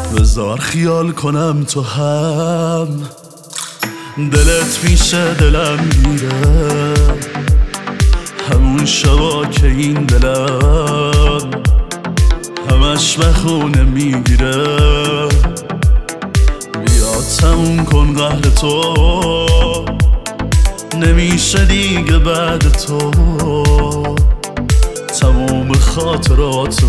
بذار خیال کنم تو هم دلت میشه دلم میره، همون شبا که این دلم همش بخونه میگیره. بیا تموم کن قهر تو، نمیشه دیگه بعد تو تموم خاطرات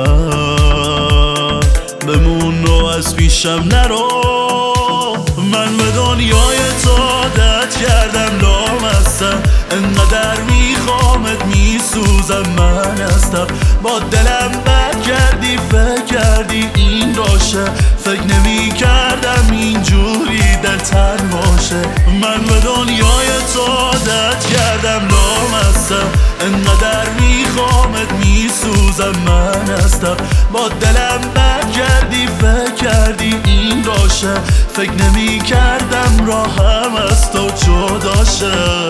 من بمون و از پیشم نرو. من به دنیای تو عادت کردم، لامستم انقدر میخوامت میسوزم. من هستم با دلم بد کردی، فکر کردی این راشه، فکر نمی کردم اینجوری دلتن باشه. من به دنیای تو عادت کردم، لامستم انقدر میخوامت میسوزم. من هستم با دلم بد کردی، فکر کردی این راشه، فکر نمی کردم راهم از تو جدا شه.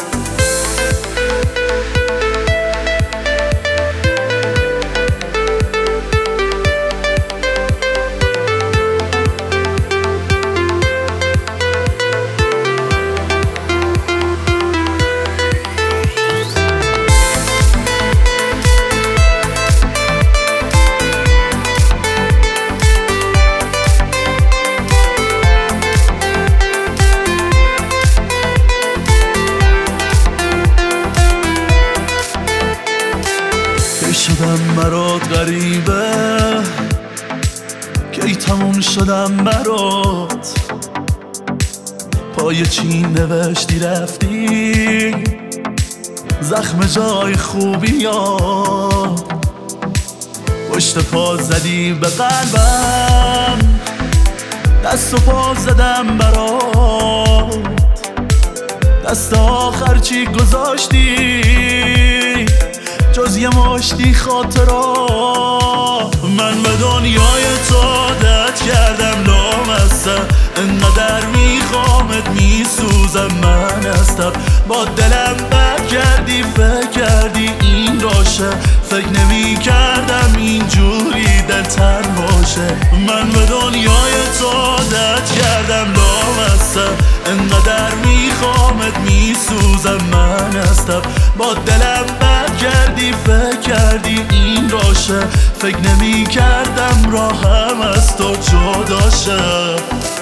شدم برات غریبه، کی تموم شدم برات، پای چی نوشتی رفتی، زخم جای خوبی ها پشت پا زدی به قلبم، دست و پا زدم برات، دست آخر چی گذاشتی جز یه مشتی خاطرات. من به دنیای تو عادت کردم، لامستم انقدر میخوامت میسوزم. من هستم با دلم بد کردی، فکر کردی این راشه، فکر نمی کردم اینجوری دلتن باشه. من به دنیای تو عادت کردم، لامستم انقدر میخوامت میسوزم. من هستم با دلم بد کردی، فکر کردی این راشه، فکر نمی کردم راهم از تو جدا شه.